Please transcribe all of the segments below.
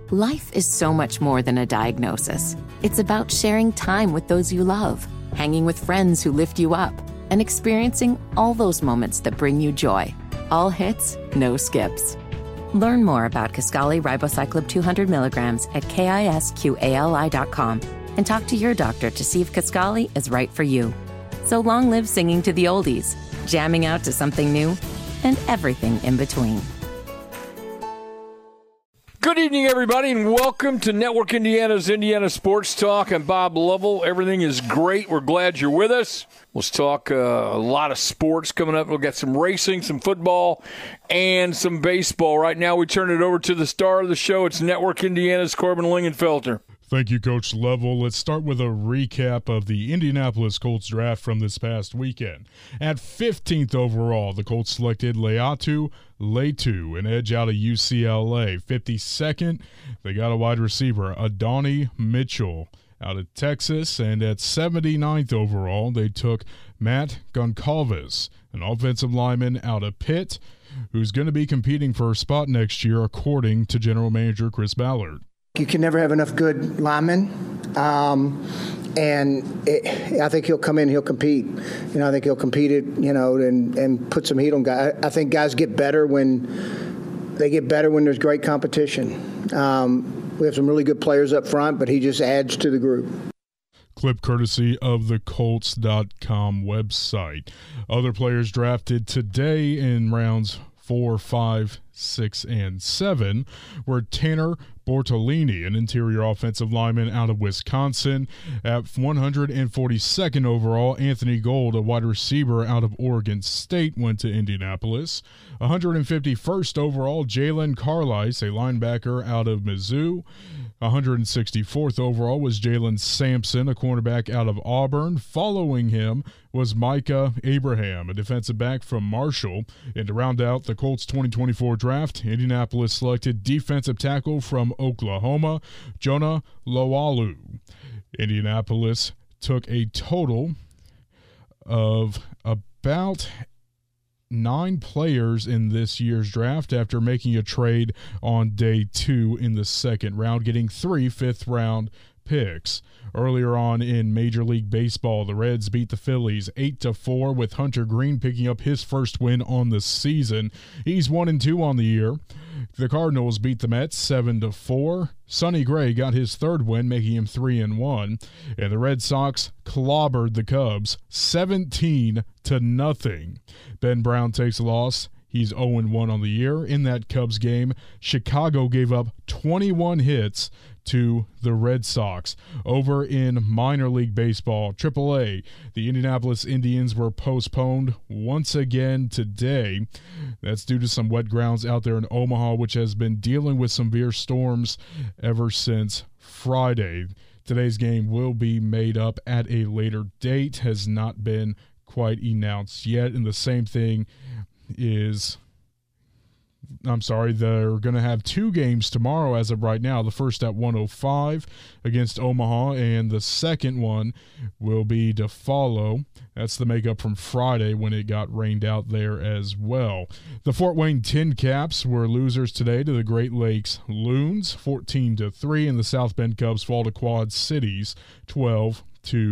Life is so much more than a diagnosis. It's about sharing time with those you love, hanging with friends who lift you up, and experiencing all those moments that bring you joy. All hits, no skips. Learn more about Kisqali Ribociclib 200 milligrams at KISQALI.com and talk to your doctor to see if Kisqali is right for you. So long live singing to the oldies, jamming out to something new, and everything in between. Good evening, everybody, and welcome to Network Indiana's Indiana Sports Talk. I'm Bob Lovell. Everything is great. We're glad you're with us. Let's talk a lot of sports coming up. We've got some racing, some football, and some baseball. Right now, we turn it over to the star of the show. It's Network Indiana's Corbin Lingenfelter. Thank you, Coach Lovell. Let's start with a recap of the Indianapolis Colts draft from this past weekend. At 15th overall, the Colts selected Laiatu Latu, an edge out of UCLA. 52nd, they got a wide receiver, Adonai Mitchell, out of Texas. And at 79th overall, they took Matt Goncalves, an offensive lineman out of Pitt, who's going to be competing for a spot next year, according to General Manager Chris Ballard. You can never have enough good linemen, I think he'll come in, he'll compete. I think he'll compete it, and put some heat on guys. I think guys get better when there's great competition. We have some really good players up front, but he just adds to the group. Clip courtesy of the Colts.com website. Other players drafted today in rounds 4, 5, 6, and 7 were Tanner Bortolini, an interior offensive lineman out of Wisconsin. At 142nd overall, Anthony Gold, a wide receiver out of Oregon State, went to Indianapolis. 151st overall, Jalen Carlisle, a linebacker out of Mizzou. 164th overall was Jalen Sampson, a cornerback out of Auburn. Following him was Micah Abraham, a defensive back from Marshall. And to round out the Colts 2024 draft, Indianapolis selected defensive tackle from Oklahoma, Jonah Loalu. Indianapolis took a total of about 9 players in this year's draft after making a trade on day 2 in the second round, getting 3 fifth-round picks. Earlier on in Major League Baseball, the Reds beat the Phillies 8-4, with Hunter Green picking up his first win on the season. He's 1-2 on the year. The Cardinals beat the Mets 7-4. Sonny Gray got his third win, making him 3-1. And the Red Sox clobbered the Cubs 17-0. Ben Brown takes a loss. He's 0-1 on the year. In that Cubs game, Chicago gave up 21 hits to the Red Sox. Over in minor league baseball, AAA, the Indianapolis Indians were postponed once again today. That's due to some wet grounds out there in Omaha, which has been dealing with severe storms ever since Friday. Today's game will be made up at a later date, has not been quite announced yet. And the same thing is, they're going to have 2 games tomorrow as of right now. The first at 1:05 against Omaha, and the second one will be to follow. That's the makeup from Friday when it got rained out there as well. The Fort Wayne Tin Caps were losers today to the Great Lakes Loons, 14-3, and the South Bend Cubs fall to Quad Cities, 12-7.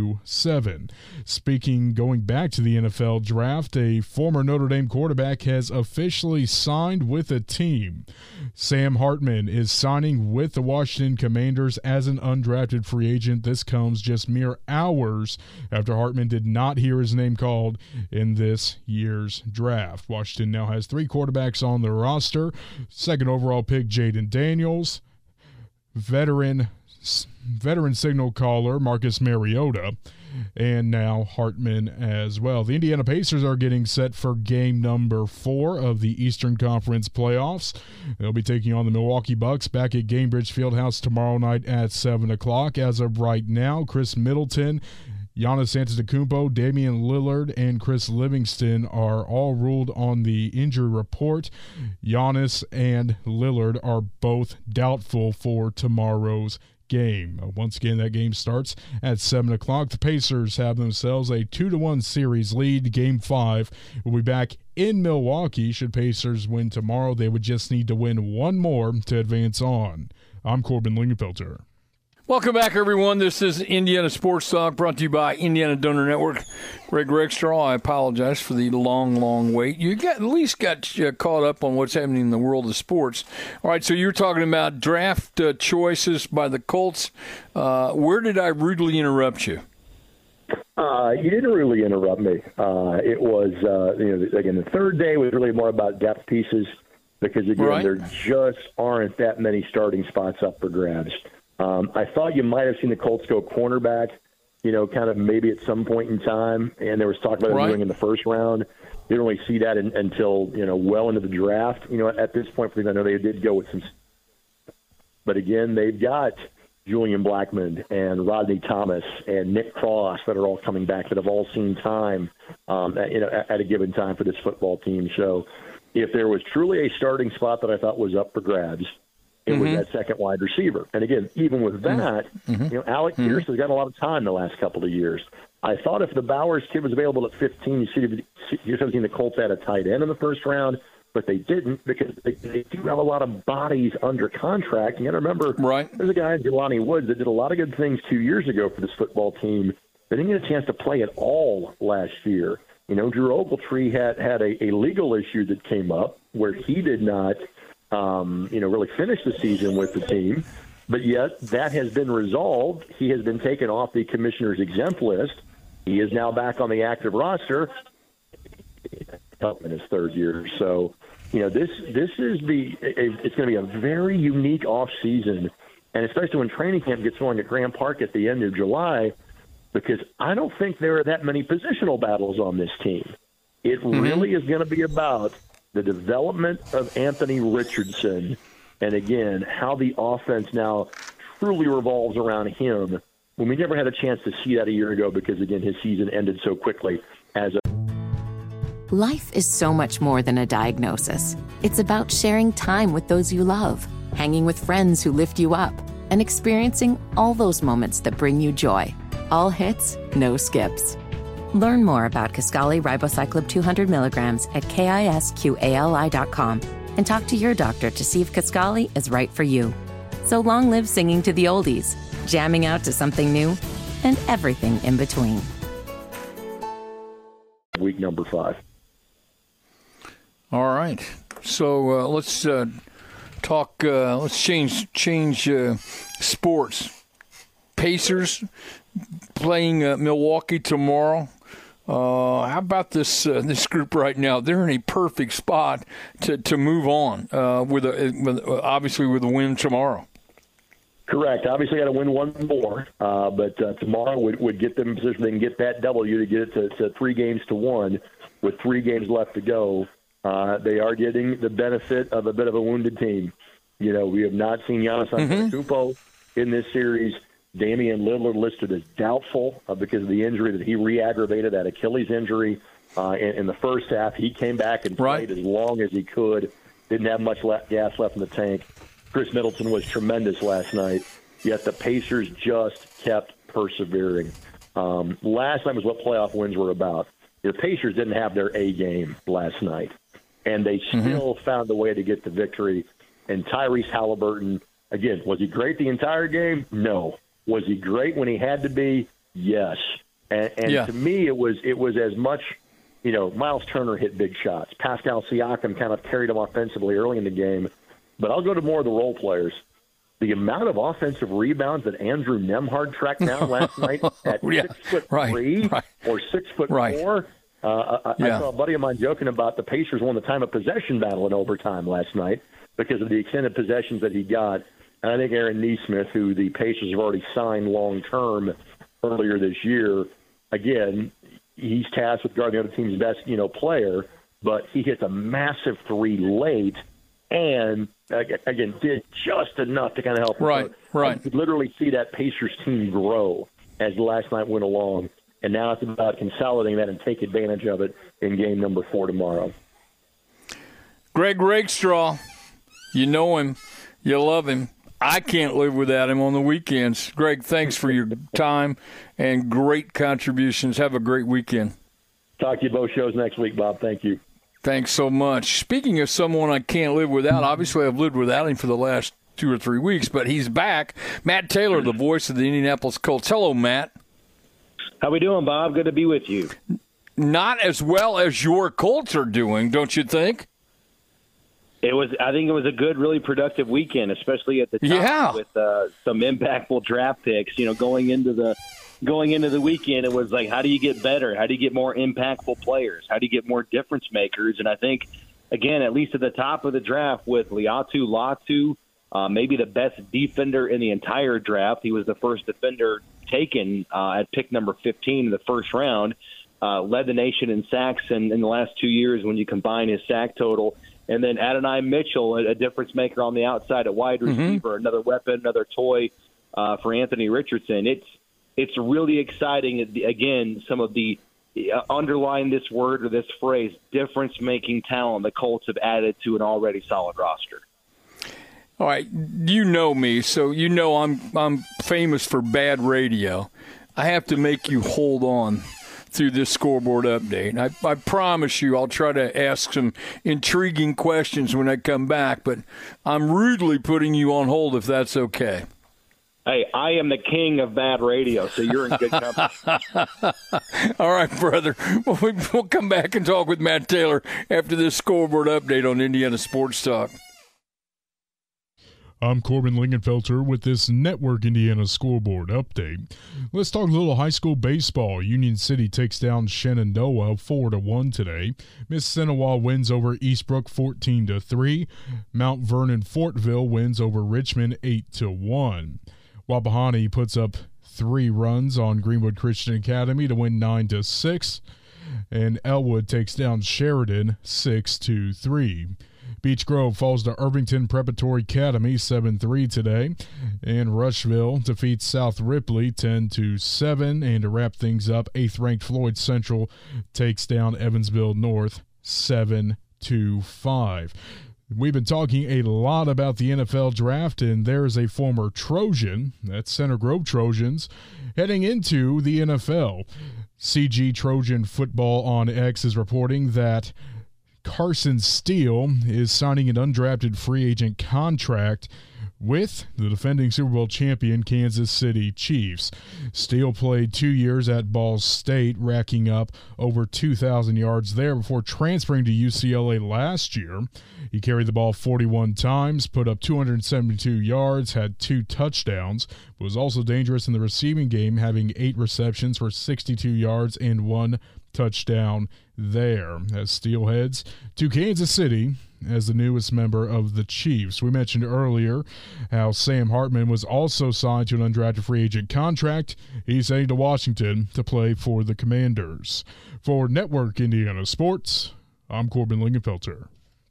Going back to the NFL draft, a former Notre Dame quarterback has officially signed with a team. Sam Hartman is signing with the Washington Commanders as an undrafted free agent. This comes just mere hours after Hartman did not hear his name called in this year's draft. Washington now has 3 quarterbacks on their roster. Second overall pick, Jaden Daniels. Veteran signal caller Marcus Mariota, and now Hartman as well. The Indiana Pacers are getting set for game number 4 of the Eastern Conference playoffs. They'll be taking on the Milwaukee Bucks back at Gainbridge Fieldhouse tomorrow night at 7 o'clock. As of right now, Chris Middleton, Giannis Antetokounmpo, Damian Lillard, and Chris Livingston are all ruled on the injury report. Giannis and Lillard are both doubtful for tomorrow's game. Once again, that game starts at 7 o'clock. The Pacers have themselves a 2-1 series lead. Game 5 will be back in Milwaukee. Should Pacers win tomorrow, they would just need to win one more to advance on. I'm Corbin Lingenfelter. Welcome back, everyone. This is Indiana Sports Talk, brought to you by Indiana Donor Network. Greg Rakestraw, I apologize for the long wait. You at least got caught up on what's happening in the world of sports. All right, so you were talking about draft choices by the Colts. Where did I rudely interrupt you? You didn't really interrupt me. It was, again, the third day was really more about depth pieces because, again, there just aren't that many starting spots up for grabs. I thought you might have seen the Colts go cornerback, kind of maybe at some point in time, and there was talk about them doing in the first round. Didn't really see that until, well into the draft. At this point, because I know they did go with some. But again, they've got Julian Blackmon and Rodney Thomas and Nick Cross that are all coming back that have all seen time, at a given time for this football team. So if there was truly a starting spot that I thought was up for grabs, it was that second wide receiver. And again, even with that, Alec Pierce has got a lot of time the last couple of years. I thought if the Bowers kid was available at 15, you should have seen the Colts had a tight end in the first round, but they didn't because they do have a lot of bodies under contract. You got to remember, there's a guy, Jelani Woods, that did a lot of good things 2 years ago for this football team. They didn't get a chance to play at all last year. Drew Ogletree had a legal issue that came up where he did not really finish the season with the team, but yet that has been resolved. He has been taken off the commissioner's exempt list. He is now back on the active roster in his third year. So, this is it's going to be a very unique off season, and especially when training camp gets going at Graham Park at the end of July, because I don't think there are that many positional battles on this team. It really is going to be about the development of Anthony Richardson, and again, how the offense now truly revolves around him when we never had a chance to see that a year ago because, again, his season ended so quickly. Life is so much more than a diagnosis. It's about sharing time with those you love, hanging with friends who lift you up, and experiencing all those moments that bring you joy. All hits, no skips. Learn more about Kisqali Ribociclib 200 milligrams at KISQALI.com and talk to your doctor to see if Kisqali is right for you. So long live singing to the oldies, jamming out to something new, and everything in between. Week number 5. All right. So let's talk. Let's change sports. Pacers playing Milwaukee tomorrow. How about this group right now? They're in a perfect spot to move on obviously with a win tomorrow. Correct. Obviously, got to win one more, but tomorrow would get them in position. They can get that W to get it to 3-1 with 3 games left to go. They are getting the benefit of a bit of a wounded team. We have not seen Giannis Antetokounmpo in this series. Damian Lillard listed as doubtful because of the injury that he re-aggravated, that Achilles injury in the first half. He came back and played as long as he could. Didn't have much gas left in the tank. Chris Middleton was tremendous last night, yet the Pacers just kept persevering. Last night was what playoff wins were about. The Pacers didn't have their A game last night, and they still found a way to get the victory. And Tyrese Halliburton, again, was he great the entire game? No. Was he great when he had to be? Yes. And to me, it was as much, Miles Turner hit big shots. Pascal Siakam kind of carried him offensively early in the game. But I'll go to more of the role players. The amount of offensive rebounds that Andrew Nembhard tracked down last night at 6'3" or 6'4". I saw a buddy of mine joking about the Pacers won the time of possession battle in overtime last night because of the extended possessions that he got. And I think Aaron Nesmith, who the Pacers have already signed long-term earlier this year, again, he's tasked with guarding the other team's best, player, but he hits a massive 3 late and, again, did just enough to kind of help. Right. You could literally see that Pacers team grow as last night went along, and now it's about consolidating that and take advantage of it in game number 4 tomorrow. Greg Rakestraw, you know him, you love him. I can't live without him on the weekends. Greg, thanks for your time and great contributions. Have a great weekend. Talk to you both shows next week, Bob. Thank you. Thanks so much. Speaking of someone I can't live without, obviously I've lived without him for the last 2 or 3 weeks, but he's back. Matt Taylor, the voice of the Indianapolis Colts. Hello, Matt. How we doing, Bob? Good to be with you. Not as well as your Colts are doing, don't you think? I think it was a good, really productive weekend, especially at the top with some impactful draft picks. Going into the weekend, it was like, how do you get better? How do you get more impactful players? How do you get more difference makers? And I think, again, at least at the top of the draft with Laiatu Latu, maybe the best defender in the entire draft. He was the first defender taken at pick number 15 in the first round. Led the nation in sacks in the last 2 years when you combine his sack total. And then Adonai Mitchell, a difference maker on the outside at wide receiver, another weapon, another toy for Anthony Richardson. It's really exciting. Again, some of the underline this word or this phrase, difference-making talent the Colts have added to an already solid roster. All right, you know me, so you know I'm famous for bad radio. I have to make you hold on through this scoreboard update. I promise you I'll try to ask some intriguing questions when I come back, but I'm rudely putting you on hold if that's okay. Hey, I am the king of bad radio, so you're in good company. All right, brother. We'll come back and talk with Matt Taylor after this scoreboard update on Indiana Sports Talk. I'm Corbin Lingenfelter with this Network Indiana scoreboard update. Let's talk a little high school baseball. Union City takes down Shenandoah 4-1 today. Miss Senewa wins over Eastbrook 14-3. Mount Vernon Fortville wins over Richmond 8-1. Wapahani puts up 3 runs on Greenwood Christian Academy to win 9-6. And Elwood takes down Sheridan 6-3. Beech Grove falls to Irvington Preparatory Academy 7-3 today, and Rushville defeats South Ripley 10-7. And to wrap things up, 8th-ranked Floyd Central takes down Evansville North 7-5. We've been talking a lot about the NFL draft, and there's a former Trojan, that's Center Grove Trojans, heading into the NFL. CG Trojan Football on X is reporting that Carson Steele is signing an undrafted free agent contract with the defending Super Bowl champion Kansas City Chiefs. Steele played 2 years at Ball State, racking up over 2,000 yards there before transferring to UCLA last year. He carried the ball 41 times, put up 272 yards, had 2 touchdowns, but was also dangerous in the receiving game, having 8 receptions for 62 yards and 1 touchdown there, as Steele heads to Kansas City as the newest member of the Chiefs. We mentioned earlier how Sam Hartman was also signed to an undrafted free agent contract. He's heading to Washington to play for the Commanders. For Network Indiana Sports, I'm Corbin Lingenfelter.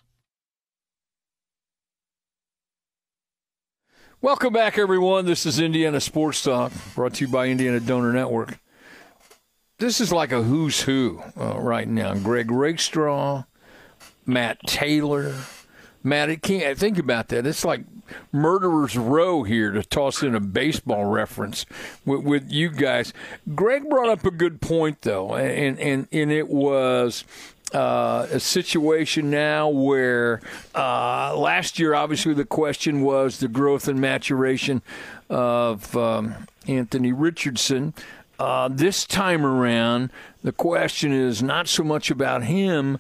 Welcome back, everyone. This is Indiana Sports Talk, brought to you by Indiana Donor Network. This is like a who's who right now. Greg Rakestraw, Matt Taylor. Matt, think about that. It's like Murderer's Row here to toss in a baseball reference with you guys. Greg brought up a good point, though, and it was a situation now where last year, obviously, the question was the growth and maturation of Anthony Richardson. This time around, the question is not so much about him.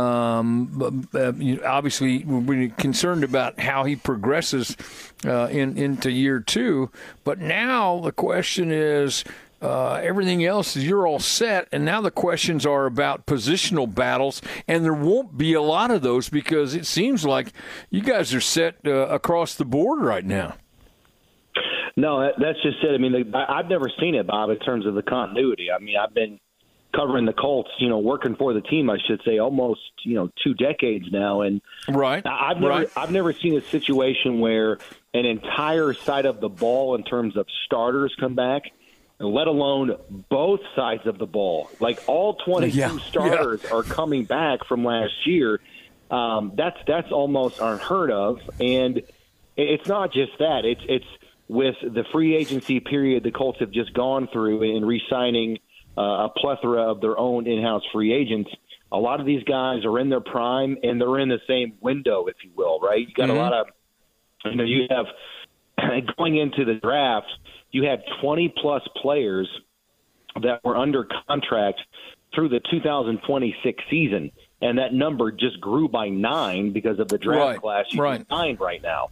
Obviously, we're concerned about how he progresses into year 2. But now the question is everything else is you're all set. And now the questions are about positional battles. And there won't be a lot of those because it seems like you guys are set across the board right now. No, that's just it. I mean, I've never seen it, Bob, in terms of the continuity. I mean, I've been covering the Colts, working for the team, I should say, almost, 2 decades now. And right, I've never seen a situation where an entire side of the ball in terms of starters come back, let alone both sides of the ball. Like all 22 starters are coming back from last year. That's almost unheard of. And it's not just that. It's with the free agency period the Colts have just gone through in re-signing a plethora of their own in-house free agents, a lot of these guys are in their prime and they're in the same window, if you will, right? You got a lot of You have going into the draft, you had 20-plus players that were under contract through the 2026 season, and that number just grew by 9 because of the draft class. You have 9 right now.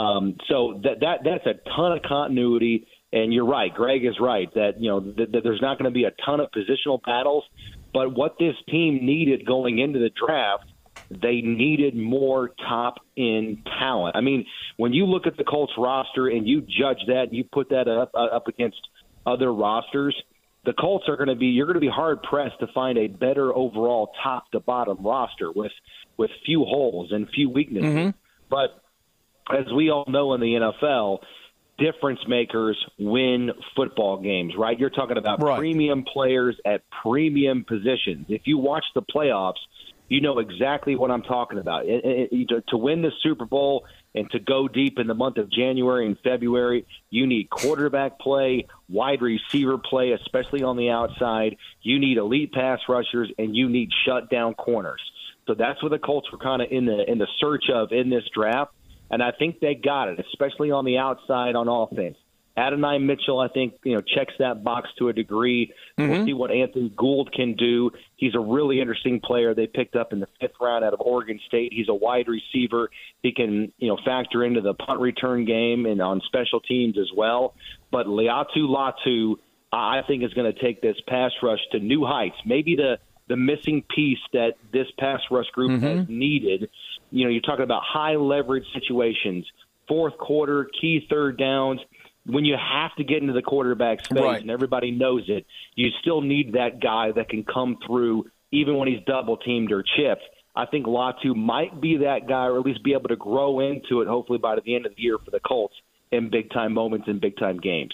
So that's a ton of continuity. And you're right, Greg is right, that that there's not going to be a ton of positional battles. But what this team needed going into the draft, they needed more top-end talent. I mean, when you look at the Colts roster and you judge that, you put that up against other rosters, the Colts you're going to be hard-pressed to find a better overall top-to-bottom roster with few holes and few weaknesses. Mm-hmm. But as we all know in the NFL, difference makers win football games, right? You're talking about premium players at premium positions. If you watch the playoffs, you know exactly what I'm talking about. To win the Super Bowl and to go deep in the month of January and February, you need quarterback play, wide receiver play, especially on the outside. You need elite pass rushers, and you need shutdown corners. So that's what the Colts were kind of in the search of in this draft. And I think they got it, especially on the outside on offense. Adonai Mitchell, I think, checks that box to a degree. Mm-hmm. We'll see what Anthony Gould can do. He's a really interesting player they picked up in the 5th round out of Oregon State. He's a wide receiver. He can, factor into the punt return game and on special teams as well. But Laiatu Latu, I think, is going to take this pass rush to new heights. Maybe the missing piece that this pass rush group has needed. You're talking about high leverage situations, fourth quarter, key third downs. When you have to get into the quarterback space and everybody knows it, you still need that guy that can come through even when he's double teamed or chipped. I think Latu might be that guy, or at least be able to grow into it, hopefully by the end of the year for the Colts in big time moments and big time games.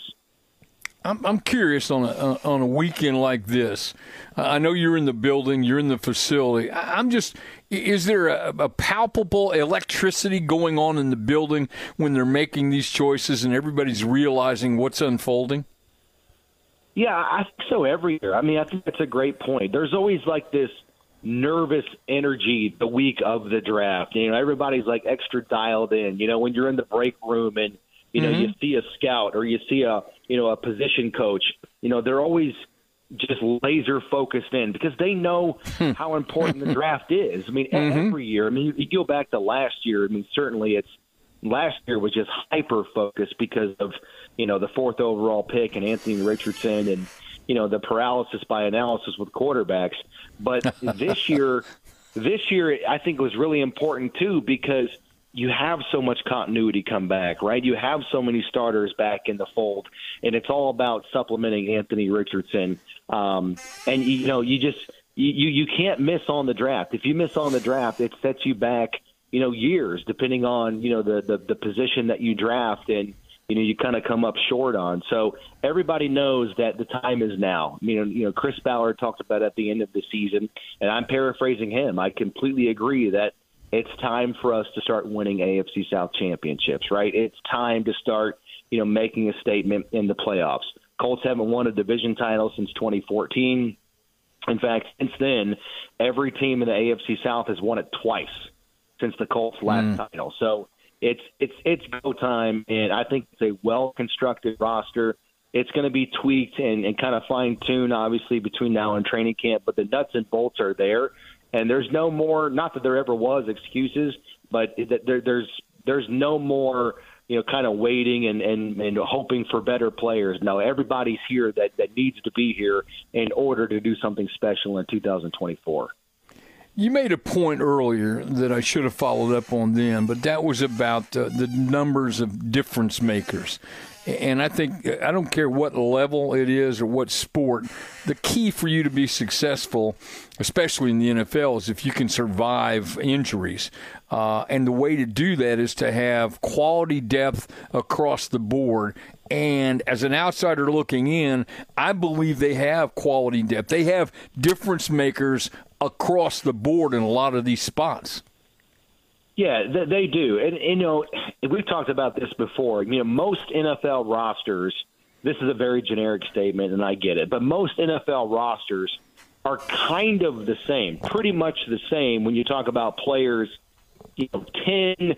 I'm curious on a weekend like this. I know you're in the building, you're in the facility. Is there a palpable electricity going on in the building when they're making these choices and everybody's realizing what's unfolding? Yeah, I think so every year. I mean, I think that's a great point. There's always like this nervous energy the week of the draft. Everybody's like extra dialed in. When you're in the break room and you see a scout or you see a position coach, they're always just laser focused in because they know how important the draft is. I mean, every year, you go back to last year, certainly last year was just hyper focused because of, the 4th overall pick and Anthony Richardson and, the paralysis by analysis with quarterbacks. But this year, I think was really important too, because you have so much continuity come back, right? You have so many starters back in the fold, and it's all about supplementing Anthony Richardson. And you can't miss on the draft. If you miss on the draft, it sets you back, years, depending on the position that you draft, and you kind of come up short on. So everybody knows that the time is now. Chris Ballard talked about at the end of the season, and I'm paraphrasing him. I completely agree that it's time for us to start winning AFC South championships, right? It's time to start, making a statement in the playoffs. Colts haven't won a division title since 2014. In fact, since then, every team in the AFC South has won it twice since the Colts' last title. So it's go time, and I think it's a well-constructed roster. It's going to be tweaked and kind of fine-tuned, obviously, between now and training camp, but the nuts and bolts are there. And there's no more, not that there ever was excuses, but there's no more, kind of waiting and hoping for better players. No, everybody's here that needs to be here in order to do something special in 2024. You made a point earlier that I should have followed up on then, but that was about the numbers of difference makers. And I think, I don't care what level it is or what sport, the key for you to be successful, especially in the NFL, is if you can survive injuries. And the way to do that is to have quality depth across the board. And as an outsider looking in, I believe they have quality depth. They have difference makers across the board in a lot of these spots. Yeah, they do. And we've talked about this before. Most NFL rosters, this is a very generic statement, and I get it, but most NFL rosters are kind of the same, pretty much the same when you talk about players, 10,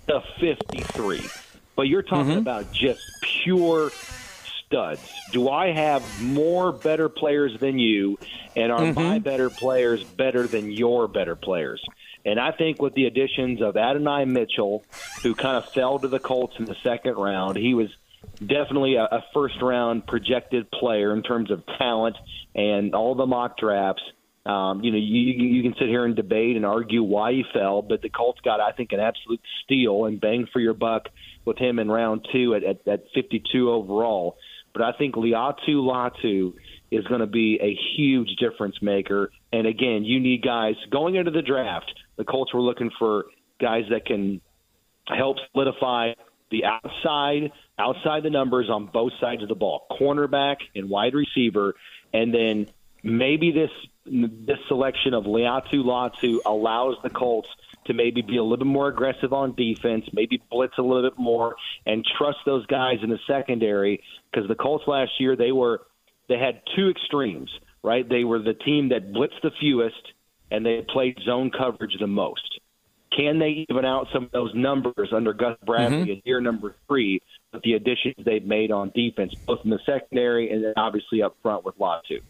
to 53. But you're talking about just pure studs. Do I have more better players than you, and are my better players better than your better players? And I think with the additions of Adonai Mitchell, who kind of fell to the Colts in the second round, he was definitely a first-round projected player in terms of talent and all the mock drafts. You can sit here and debate and argue why he fell, but the Colts got, I think, an absolute steal and bang for your buck with him in round 2 at 52 overall. But I think Laiatu Latu is going to be a huge difference maker. And, again, you need guys going into the draft. The Colts were looking for guys that can help solidify the outside the numbers on both sides of the ball, cornerback and wide receiver. And then maybe this selection of Laiatu Latu allows the Colts to maybe be a little bit more aggressive on defense, maybe blitz a little bit more, and trust those guys in the secondary. Because the Colts last year, they had two extremes, right? They were the team that blitzed the fewest, and they played zone coverage the most. Can they even out some of those numbers under Gus Bradley in year number 3 with the additions they've made on defense, both in the secondary and then obviously up front with Latu?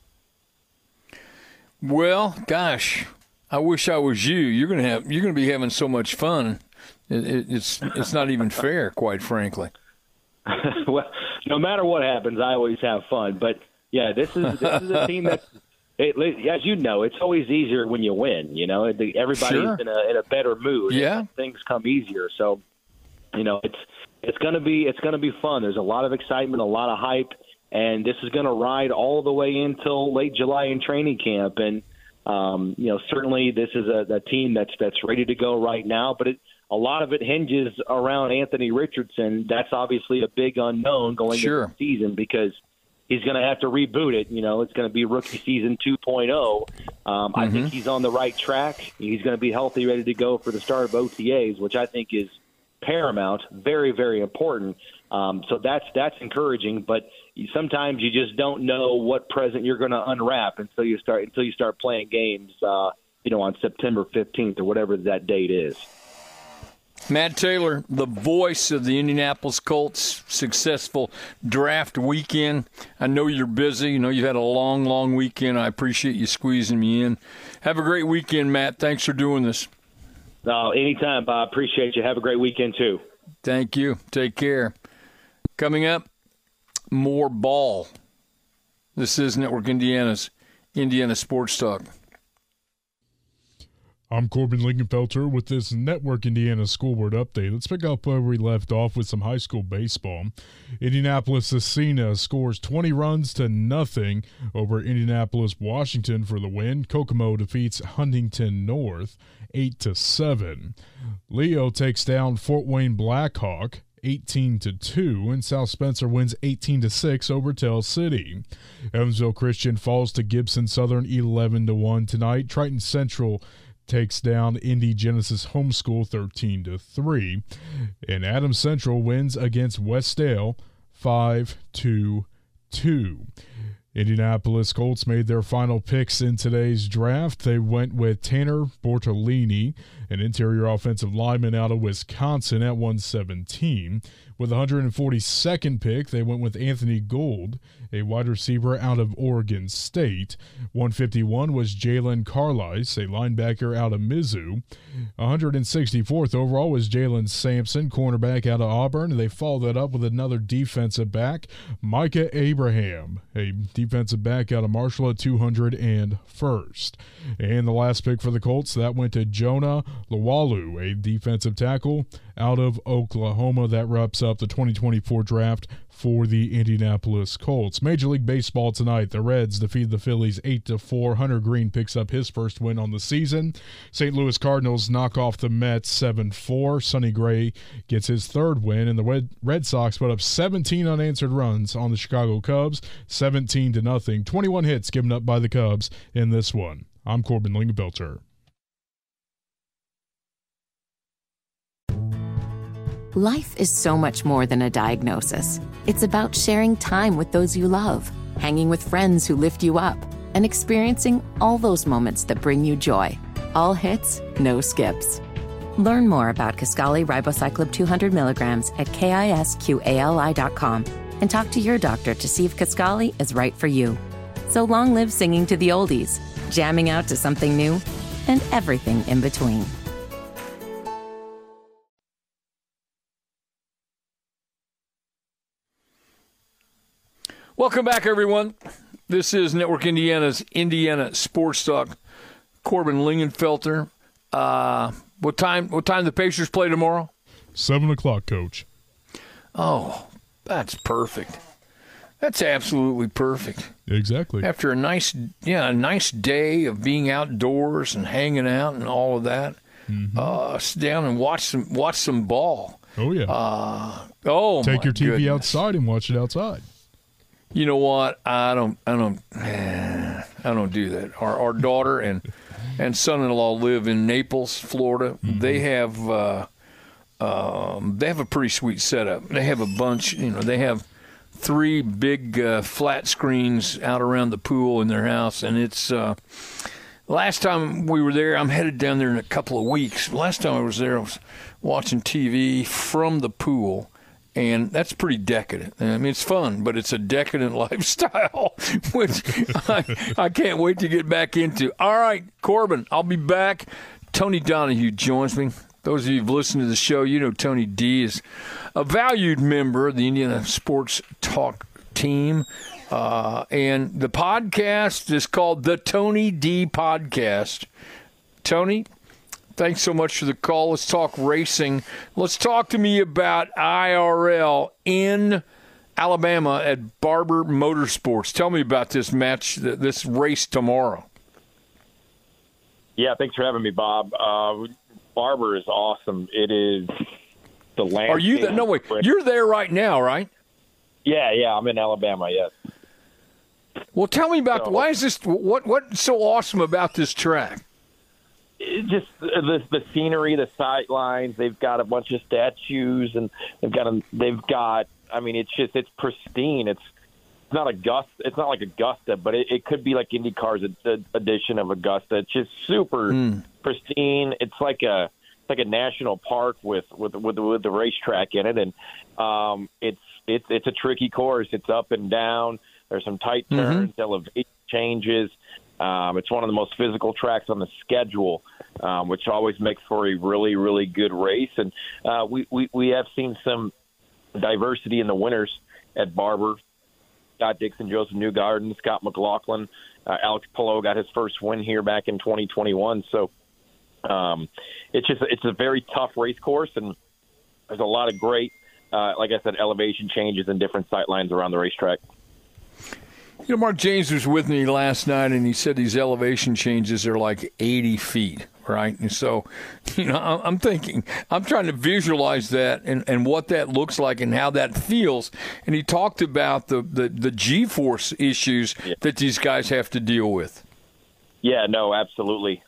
Well, gosh, I wish I was you. You're gonna be having so much fun. It's not even fair, quite frankly. Well, no matter what happens, I always have fun. But yeah, this is a team that's, as you know, it's always easier when you win. You know, everybody's in a better mood. Yeah, and things come easier. So, you know, it's gonna be fun. There's a lot of excitement, a lot of hype. And this is going to ride all the way until late July in training camp. And, certainly this is a team that's ready to go right now. But a lot of it hinges around Anthony Richardson. That's obviously a big unknown going into the season because he's going to have to reboot it. You know, it's going to be rookie season 2.0. I think he's on the right track. He's going to be healthy, ready to go for the start of OTAs, which I think is paramount, very, very important. So that's encouraging, but sometimes you just don't know what present you're going to unwrap until you start playing games, on September 15th or whatever that date is. Matt Taylor, the voice of the Indianapolis Colts' successful draft weekend. I know you're busy. You know you've had a long, long weekend. I appreciate you squeezing me in. Have a great weekend, Matt. Thanks for doing this. Anytime, Bob. Appreciate you. Have a great weekend, too. Thank you. Take care. Coming up, more ball. This is Network Indiana's Indiana Sports Talk. I'm Corbin Lingenfelter with this Network Indiana School Board update. Let's pick up where we left off with some high school baseball. Indianapolis Acina scores 20 runs to nothing over Indianapolis Washington for the win. Kokomo defeats Huntington North 8-7. Leo takes down Fort Wayne Blackhawk 18-2, and South Spencer wins 18-6 over Tell City. Evansville Christian falls to Gibson Southern 11-1 tonight. Triton Central takes down Indy Genesis Homeschool 13-3, and Adams Central wins against Westdale 5-2. Indianapolis Colts made their final picks in today's draft. They went with Tanner Bortolini, an interior offensive lineman out of Wisconsin, at 117. With the 142nd pick, they went with Anthony Gould, a wide receiver out of Oregon State. 151 was Jalen Carlisle, a linebacker out of Mizzou. 164th overall was Jalen Sampson, cornerback out of Auburn. They followed that up with another defensive back, Micah Abraham, a defensive back out of Marshall at 201st. And the last pick for the Colts, that went to Jonah Lawalu, a defensive tackle out of Oklahoma. That wraps up the 2024 draft for the Indianapolis Colts. Major League Baseball tonight, the Reds defeat the Phillies 8-4. Hunter Green picks up his first win on the season. St. Louis Cardinals knock off the Mets 7-4. Sonny Gray gets his third win, and the Red Sox put up 17 unanswered runs on the Chicago Cubs, 17-0. 21 hits given up by the Cubs in this one. I'm Corbin Lingenfelter. Life is so much more than a diagnosis. It's about sharing time with those you love, hanging with friends who lift you up, and experiencing all those moments that bring you joy. All hits, no skips. Learn more about Kisqali Ribociclib 200 milligrams at KISQALI.com and talk to your doctor to see if Kisqali is right for you. So long live singing to the oldies, jamming out to something new, and everything in between. Welcome back, everyone. This is Network Indiana's Indiana Sports Talk. Corbin Lingenfelter. What time the Pacers play tomorrow? 7 o'clock, Coach. Oh, that's perfect. That's absolutely perfect. Exactly. After a nice day of being outdoors and hanging out and all of that, sit down and watch some ball. Oh yeah. Take your TV outside and watch it outside. You know what? I don't do that. Our daughter and son-in-law live in Naples, Florida. Mm-hmm. They have a pretty sweet setup. They have a bunch. They have 3 big flat screens out around the pool in their house, and it's. Last time we were there, I'm headed down there in a couple of weeks. Last time I was there, I was watching TV from the pool. And that's pretty decadent. I mean, it's fun, but it's a decadent lifestyle, which I can't wait to get back into. All right, Corbin, I'll be back. Tony Donahue joins me. Those of you who've listened to the show, you know Tony D is a valued member of the Indiana Sports Talk team. And the podcast is called The Tony D Podcast. Tony, thanks so much for the call. Let's talk racing. Let's talk to me about IRL in Alabama at Barber Motorsports. Tell me about this match, this race tomorrow. Yeah, thanks for having me, Bob. Barber is awesome. It is the land. Are you there? No, wait. You're there right now, right? Yeah. I'm in Alabama, yes. Well, tell me about why is this? What's so awesome about this track? Just the scenery, the sight lines. They've got a bunch of statues, and they've got. I mean, it's pristine. It's not Augusta. It's not like Augusta, but it could be like IndyCar's edition of Augusta. It's just super pristine. It's like a national park with the racetrack in it, and it's a tricky course. It's up and down. There's some tight turns, elevation changes. It's one of the most physical tracks on the schedule, which always makes for a really, really good race. And we have seen some diversity in the winners at Barber. Scott Dixon, Joseph Newgarden, Scott McLaughlin, Alex Palou got his first win here back in 2021. So it's a very tough race course, and there's a lot of great, like I said, elevation changes and different sight lines around the racetrack. You know, Mark James was with me last night, and he said these elevation changes are like 80 feet, right? And so, I'm trying to visualize that and what that looks like and how that feels. And he talked about the G-force issues that these guys have to deal with. Yeah, no, absolutely.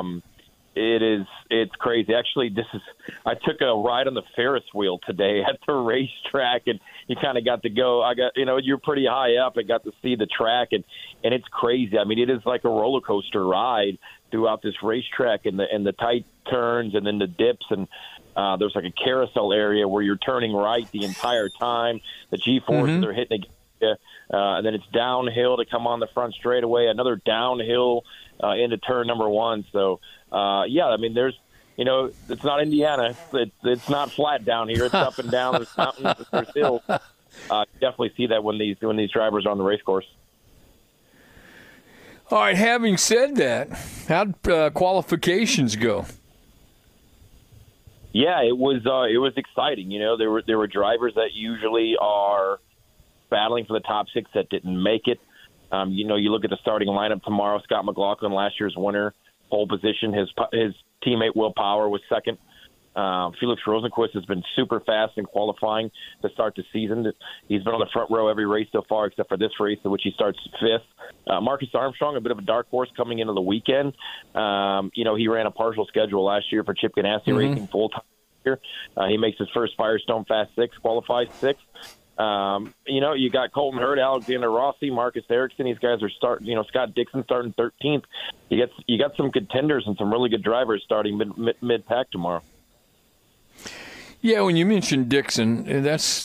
It's crazy. Actually, I took a ride on the Ferris wheel today at the racetrack, and you kind of got to go. You're pretty high up. I got to see the track, and it's crazy. I mean, it is like a roller coaster ride throughout this racetrack, and the tight turns, and then the dips, and there's like a carousel area where you're turning right the entire time. The G-forces are hitting against you, and then it's downhill to come on the front straightaway. Another downhill into turn number 1. So. I mean, it's not Indiana. It's not flat down here. It's up and down. There's mountains. There's hills. Definitely see that when these drivers are on the race course. All right. Having said that, how'd qualifications go? Yeah, it was exciting. There were drivers that usually are battling for the top 6 that didn't make it. You look at the starting lineup tomorrow. Scott McLaughlin, last year's winner. Pole position. His teammate Will Power was second. Felix Rosenquist has been super fast in qualifying to start the season. He's been on the front row every race so far except for this race, in which he starts 5th. Marcus Armstrong, a bit of a dark horse coming into the weekend. He ran a partial schedule last year for Chip Ganassi Racing full-time here. He makes his first Firestone Fast 6, qualifies 6th. You got Colton Hurd, Alexander Rossi, Marcus Erickson. These guys are starting. Scott Dixon starting 13th. You got some contenders and some really good drivers starting mid pack tomorrow. Yeah, when you mentioned Dixon, that's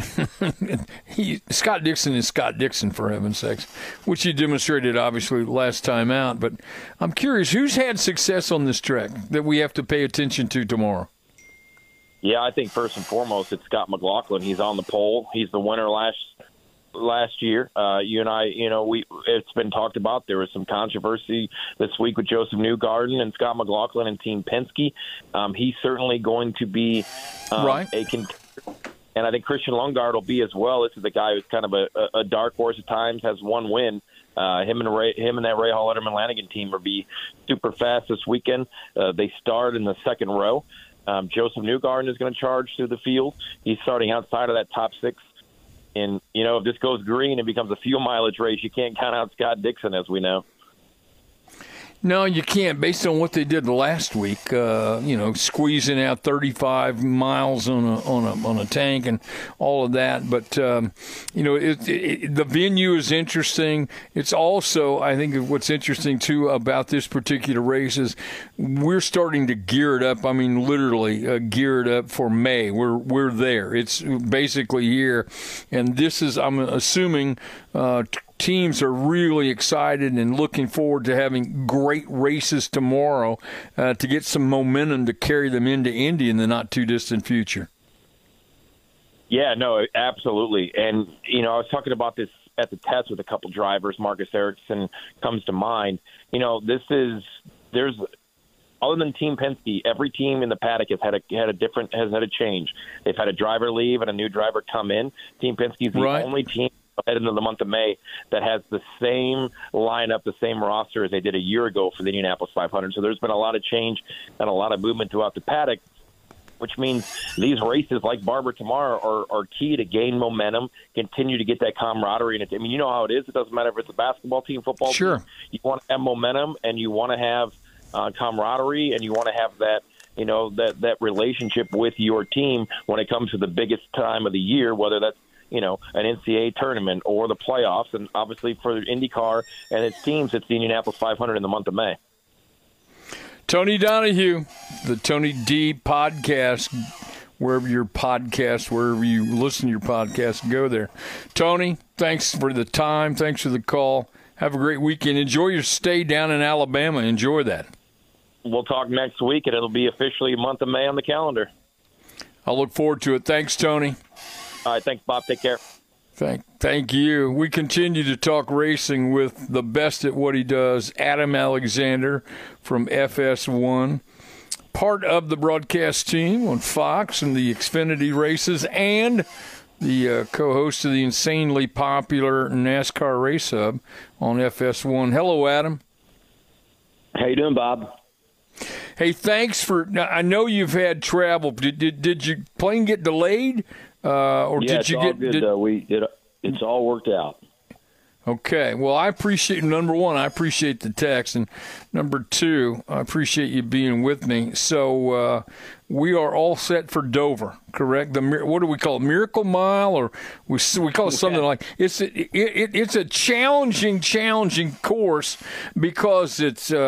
Scott Dixon is Scott Dixon, for heaven's sakes, which he demonstrated obviously last time out. But I'm curious, who's had success on this track that we have to pay attention to tomorrow? Yeah, I think first and foremost, it's Scott McLaughlin. He's on the pole. He's the winner last year. You and I, it's been talked about. There was some controversy this week with Joseph Newgarden and Scott McLaughlin and Team Penske. He's certainly going to be right. a contender. And I think Christian Lundgaard will be as well. This is a guy who's kind of a dark horse at times, has one win. Him and that Ray Hall Letterman Lanigan team will be super fast this weekend. They start in the second row. Joseph Newgarden is going to charge through the field. He's starting outside of that top six. And, if this goes green and becomes a fuel mileage race, you can't count out Scott Dixon, as we know. No, you can't, based on what they did last week. Squeezing out 35 miles on a tank and all of that. But the venue is interesting. It's also, I think, what's interesting too about this particular race is we're starting to gear it up. I mean, literally gear it up for May. We're there. It's basically here, and this is, I'm assuming. Teams are really excited and looking forward to having great races tomorrow to get some momentum to carry them into Indy in the not-too-distant future. Yeah, no, absolutely. And, I was talking about this at the test with a couple drivers. Marcus Ericsson comes to mind. Other than Team Penske, every team in the paddock has had a change. They've had a driver leave and a new driver come in. Team Penske is the only team head into the month of May that has the same lineup, the same roster as they did a year ago for the Indianapolis 500. So there's been a lot of change and a lot of movement throughout the paddock, which means these races like Barber tomorrow are key to gain momentum, continue to get that camaraderie. And you know how it is. It doesn't matter if it's a basketball team, football team. You want to have momentum and you want to have camaraderie and you want to have that, that relationship with your team when it comes to the biggest time of the year, whether that's an NCAA tournament or the playoffs. And obviously for IndyCar and its teams, it's the Indianapolis 500 in the month of May. Tony Donahue, the Tony D podcast, wherever you listen to your podcast, go there. Tony, thanks for the time. Thanks for the call. Have a great weekend. Enjoy your stay down in Alabama. Enjoy that. We'll talk next week, and it'll be officially a month of May on the calendar. I'll look forward to it. Thanks, Tony. All right, thanks, Bob. Take care. Thank you. We continue to talk racing with the best at what he does, Adam Alexander from FS1, part of the broadcast team on Fox and the Xfinity races, and the co-host of the insanely popular NASCAR Race Hub on FS1. Hello, Adam. How you doing, Bob? Hey, thanks for. I know you've had travel. Did your plane get delayed? Did you get? Good. It's all worked out. Okay. Well, I appreciate, number one, I appreciate the text, and number two, I appreciate you being with me. So we are all set for Dover, correct? What do we call it? Miracle Mile, or we call it something like it's a challenging course because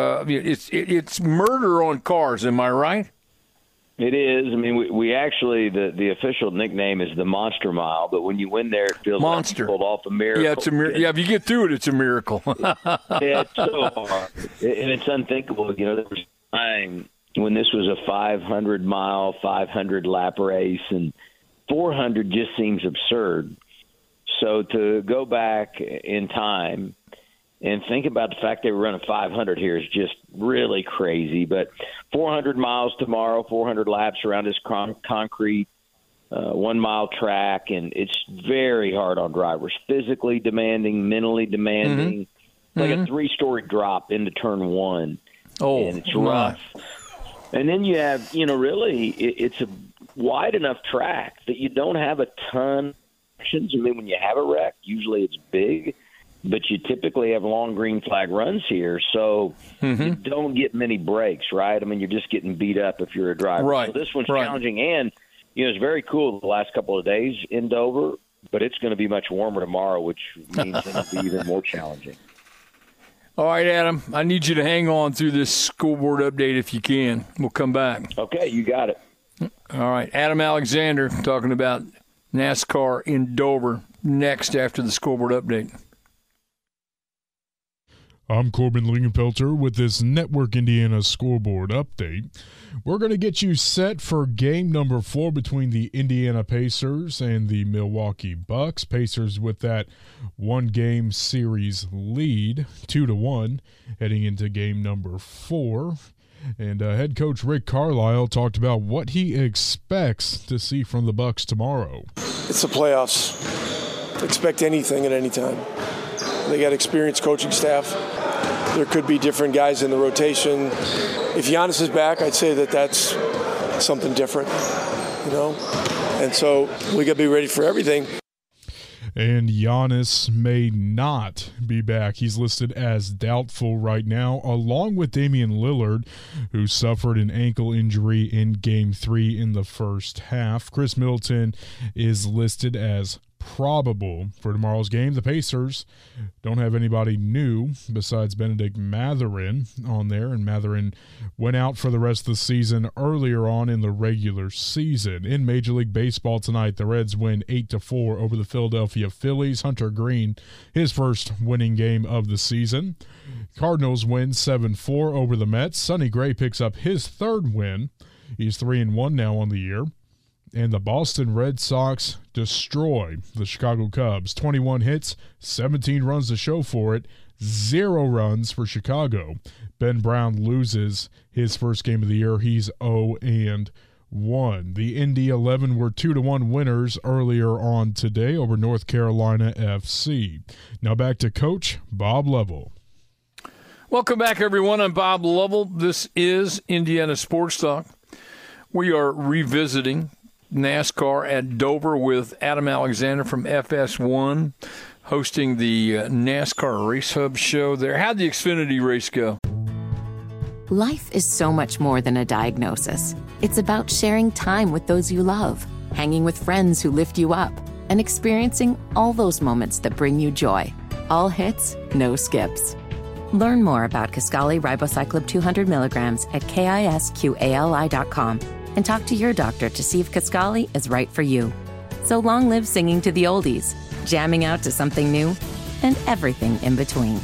it's murder on cars. Am I right? It is. I mean, we actually, the official nickname is the Monster Mile, but when you win there, it feels like you pulled off a miracle. Yeah, it's a miracle. Yeah, if you get through it, it's a miracle. Yeah, it's so hard. And it's unthinkable. There was a time when this was a 500-mile, 500-lap race, and 400 just seems absurd. So to go back in time and think about the fact they were running 500 here is just really crazy. But 400 miles tomorrow, 400 laps around this concrete 1 mile track, and it's very hard on drivers. Physically demanding, mentally demanding. Mm-hmm. Like a 3-story drop into turn 1. Oh, and it's rough. And then you have, really, it's a wide enough track that you don't have a ton of options. I mean, when you have a wreck, usually it's big. But you typically have long green flag runs here, so you don't get many breaks, right? I mean, you're just getting beat up if you're a driver. Right. So this one's challenging, and it's very cool the last couple of days in Dover, but it's going to be much warmer tomorrow, which means it'll be even more challenging. All right, Adam, I need you to hang on through this scoreboard update if you can. We'll come back. Okay, you got it. All right, Adam Alexander talking about NASCAR in Dover next after the scoreboard update. I'm Corbin Lingenfelter with this Network Indiana scoreboard update. We're going to get you set for game number 4 between the Indiana Pacers and the Milwaukee Bucks. Pacers with that one-game series lead, 2-1, heading into game number 4. And head coach Rick Carlisle talked about what he expects to see from the Bucks tomorrow. It's the playoffs. Expect anything at any time. They got experienced coaching staff. There could be different guys in the rotation. If Giannis is back, I'd say that's something different, And so we got to be ready for everything. And Giannis may not be back. He's listed as doubtful right now, along with Damian Lillard, who suffered an ankle injury in Game 3 in the first half. Chris Middleton is listed as probable for tomorrow's game. The Pacers don't have anybody new besides Benedict Mathurin on there, and Mathurin went out for the rest of the season earlier on in the regular season. In Major League Baseball tonight, the Reds win 8-4 over the Philadelphia Phillies. Hunter Green, his first winning game of the season. Cardinals win 7-4 over the Mets. Sonny Gray picks up his third win. He's 3-1 now on the year. And the Boston Red Sox destroy the Chicago Cubs. 21 hits, 17 runs to show for it, 0 runs for Chicago. Ben Brown loses his first game of the year. He's 0-1. The Indy 11 were 2-1 winners earlier on today over North Carolina FC. Now back to Coach Bob Lovell. Welcome back, everyone. I'm Bob Lovell. This is Indiana Sports Talk. We are revisiting NASCAR at Dover with Adam Alexander from FS1 hosting the NASCAR Race Hub show there. How'd the Xfinity race go? Life is so much more than a diagnosis. It's about sharing time with those you love, hanging with friends who lift you up, and experiencing all those moments that bring you joy. All hits, no skips. Learn more about Kisqali Ribociclib 200 milligrams at KISQALI.com. and talk to your doctor to see if Kisqali is right for you. So long live singing to the oldies, jamming out to something new, and everything in between.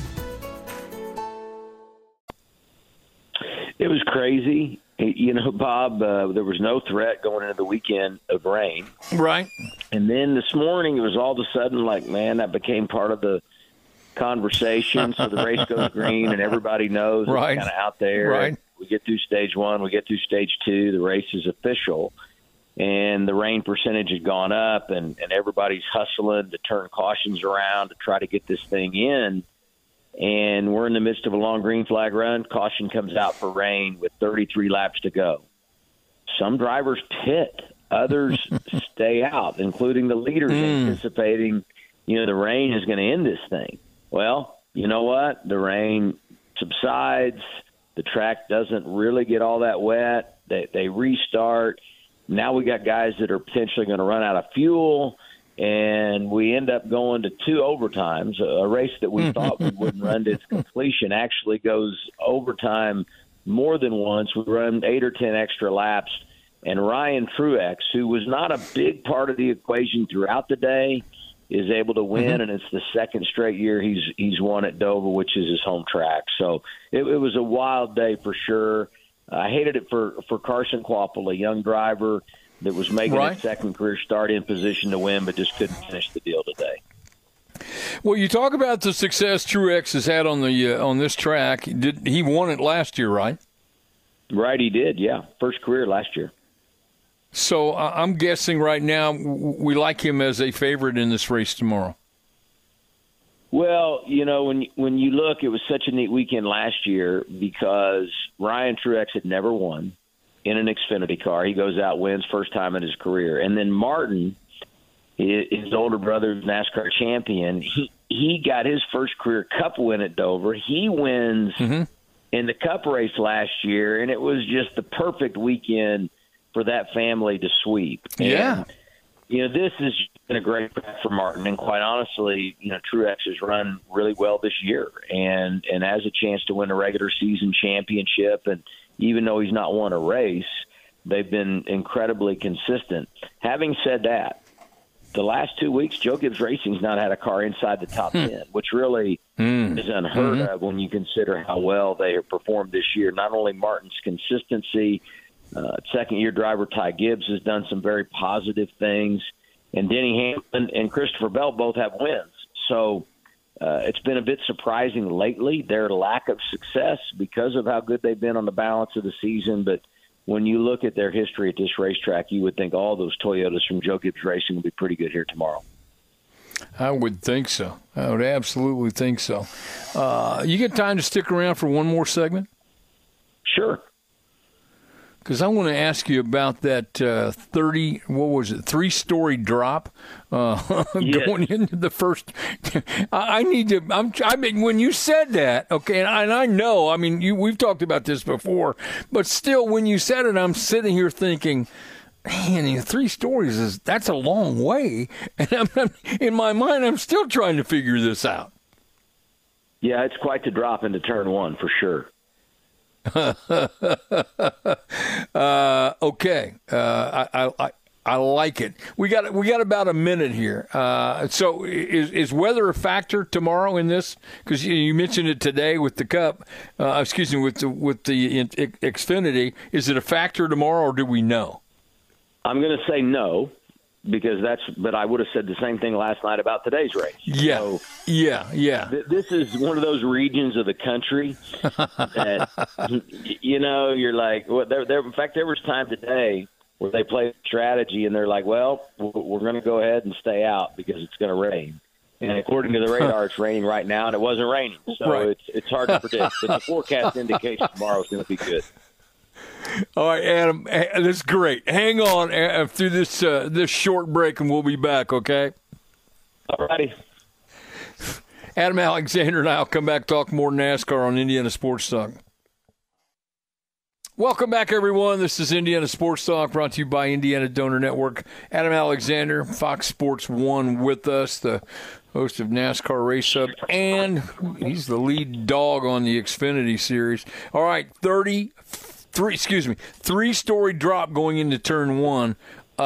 It was crazy. Bob, there was no threat going into the weekend of rain. Right. And then this morning, it was all of a sudden like, man, that became part of the conversation. So the race goes green, and everybody knows it's kind of out there. Right. We get through stage 1, we get through stage 2, the race is official, and the rain percentage had gone up, and everybody's hustling to turn cautions around to try to get this thing in. And we're in the midst of a long green flag run. Caution comes out for rain with 33 laps to go. Some drivers pit, others stay out, including the leaders anticipating, the rain is going to end this thing. Well, you know what? The rain subsides. The track doesn't really get all that wet. They restart. Now we got guys that are potentially going to run out of fuel, and we end up going to 2 overtimes. A race that we thought we wouldn't run to its completion actually goes overtime more than once. We run 8 or 10 extra laps, and Ryan Truex, who was not a big part of the equation throughout the day, is able to win, and it's the second straight year he's won at Dover, which is his home track. So it was a wild day for sure. I hated it for Carson Kvapil, a young driver that was making his second career start in position to win, but just couldn't finish the deal today. Well, you talk about the success Truex has had on this track. He won it last year, right? Right, he did, yeah. First career last year. So I'm guessing right now we like him as a favorite in this race tomorrow. Well, when you look, it was such a neat weekend last year because Ryan Truex had never won in an Xfinity car. He goes out, wins first time in his career. And then Martin, his older brother, NASCAR champion, he got his first career Cup win at Dover. He wins in the Cup race last year, and it was just the perfect weekend for that family to sweep. Yeah. And, this has been a great track for Martin. And quite honestly, Truex has run really well this year and has a chance to win a regular season championship. And even though he's not won a race, they've been incredibly consistent. Having said that, the last 2 weeks, Joe Gibbs Racing's not had a car inside the top 10, which really is unheard of when you consider how well they have performed this year. Not only Martin's consistency, second-year driver Ty Gibbs has done some very positive things, and Denny Hamlin and Christopher Bell both have wins. So it's been a bit surprising lately, their lack of success because of how good they've been on the balance of the season. But when you look at their history at this racetrack, you would think all those Toyotas from Joe Gibbs Racing will be pretty good here tomorrow. I would think so. I would absolutely think so. You get time to stick around for one more segment? Sure. Because I want to ask you about that 3-story drop going into the first. I mean, when you said that, okay, and I know, I mean, we've talked about this before, but still, when you said it, I'm sitting here thinking, man, 3 stories that's a long way, and in my mind, I'm still trying to figure this out. Yeah, it's quite the drop into turn 1 for sure. Okay. I like it. We got about a minute here. So is weather a factor tomorrow in this? Because you mentioned it today with the Cup. With the Xfinity. Is it a factor tomorrow, or do we know? I'm going to say no. But I would have said the same thing last night about today's race. Yeah, so, yeah. This is one of those regions of the country that, you're like, well, in fact, there was time today where they played strategy and they're like, well, we're going to go ahead and stay out because it's going to rain. And according to the radar, it's raining right now, and it wasn't raining. So right. It's hard to predict. But the forecast indicates tomorrow is going to be good. All right, Adam, that's great. Hang on through this short break, and we'll be back, okay? All righty. Adam Alexander and I will come back, talk more NASCAR on Indiana Sports Talk. Welcome back, everyone. This is Indiana Sports Talk, brought to you by Indiana Donor Network. Adam Alexander, Fox Sports 1 with us, the host of NASCAR Race Up, and he's the lead dog on the Xfinity Series. All right, 3-story drop going into turn 1.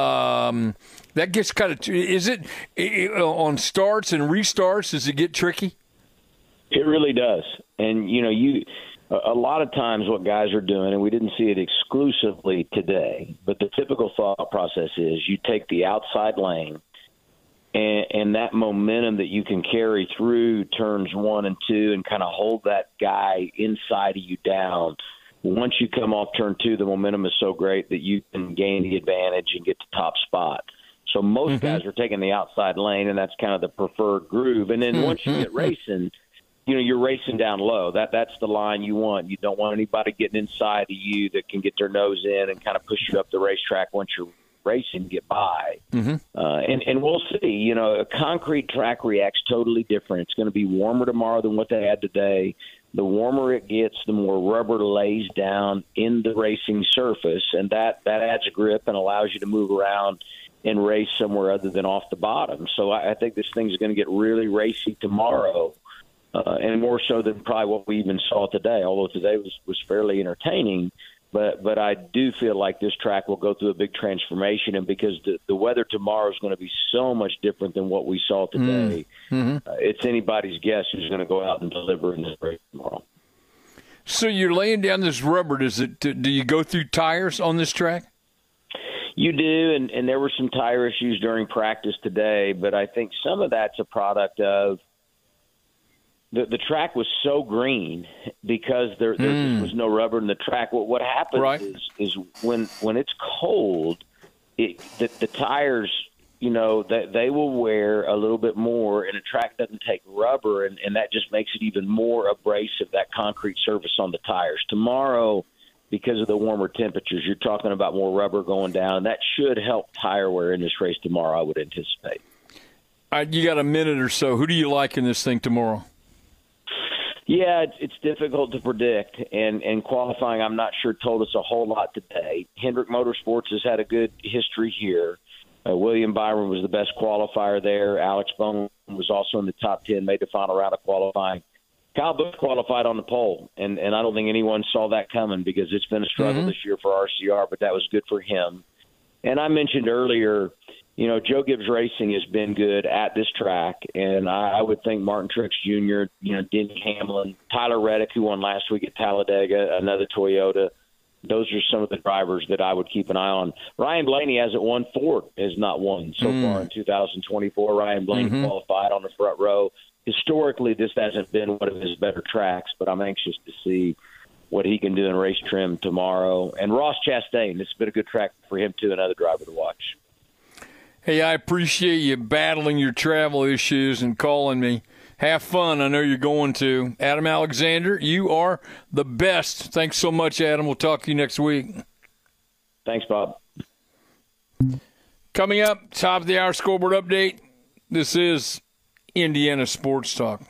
That gets kind of. Is it on starts and restarts? Does it get tricky? It really does, and a lot of times what guys are doing, and we didn't see it exclusively today, but the typical thought process is you take the outside lane, and that momentum that you can carry through turns 1 and 2, and kind of hold that guy inside of you down. Once you come off turn 2, the momentum is so great that you can gain the advantage and get to top spot. So most guys are taking the outside lane, and that's kind of the preferred groove. And then once you get racing, you're racing down low. That's the line you want. You don't want anybody getting inside of you that can get their nose in and kind of push you up the racetrack once you're racing, get by. And we'll see. A concrete track reacts totally different. It's going to be warmer tomorrow than what they had today. The warmer it gets, the more rubber lays down in the racing surface, and that adds a grip and allows you to move around and race somewhere other than off the bottom. So I think this thing's going to get really racy tomorrow, and more so than probably what we even saw today, although today was fairly entertaining. But I do feel like this track will go through a big transformation, and because the weather tomorrow is going to be so much different than what we saw today, it's anybody's guess who's going to go out and deliver in this race tomorrow. So you're laying down this rubber. Do you go through tires on this track? You do, and there were some tire issues during practice today, but I think some of that's a product of the track was so green because there just was no rubber in the track. What happens is when it's cold, the tires, they will wear a little bit more, and a track doesn't take rubber, and that just makes it even more abrasive, that concrete surface on the tires. Tomorrow, because of the warmer temperatures, you're talking about more rubber going down, and that should help tire wear in this race tomorrow, I would anticipate. All right, you got a minute or so. Who do you like in this thing tomorrow? Yeah, it's difficult to predict, and qualifying, I'm not sure, told us a whole lot today. Hendrick Motorsports has had a good history here. William Byron was the best qualifier there. Alex Bowman was also in the top 10, made the final round of qualifying. Kyle Busch qualified on the pole, and I don't think anyone saw that coming because it's been a struggle this year for RCR, but that was good for him. And I mentioned earlier, Joe Gibbs Racing has been good at this track, and I would think Martin Truex Jr., Denny Hamlin, Tyler Reddick, who won last week at Talladega, another Toyota. Those are some of the drivers that I would keep an eye on. Ryan Blaney hasn't won. Ford has not won so far in 2024. Ryan Blaney qualified on the front row. Historically, this hasn't been one of his better tracks, but I'm anxious to see what he can do in race trim tomorrow. And Ross Chastain, this has been a good track for him, too, another driver to watch. Hey, I appreciate you battling your travel issues and calling me. Have fun. I know you're going to. Adam Alexander, you are the best. Thanks so much, Adam. We'll talk to you next week. Thanks, Bob. Coming up, top of the hour scoreboard update. This is Indiana Sports Talk.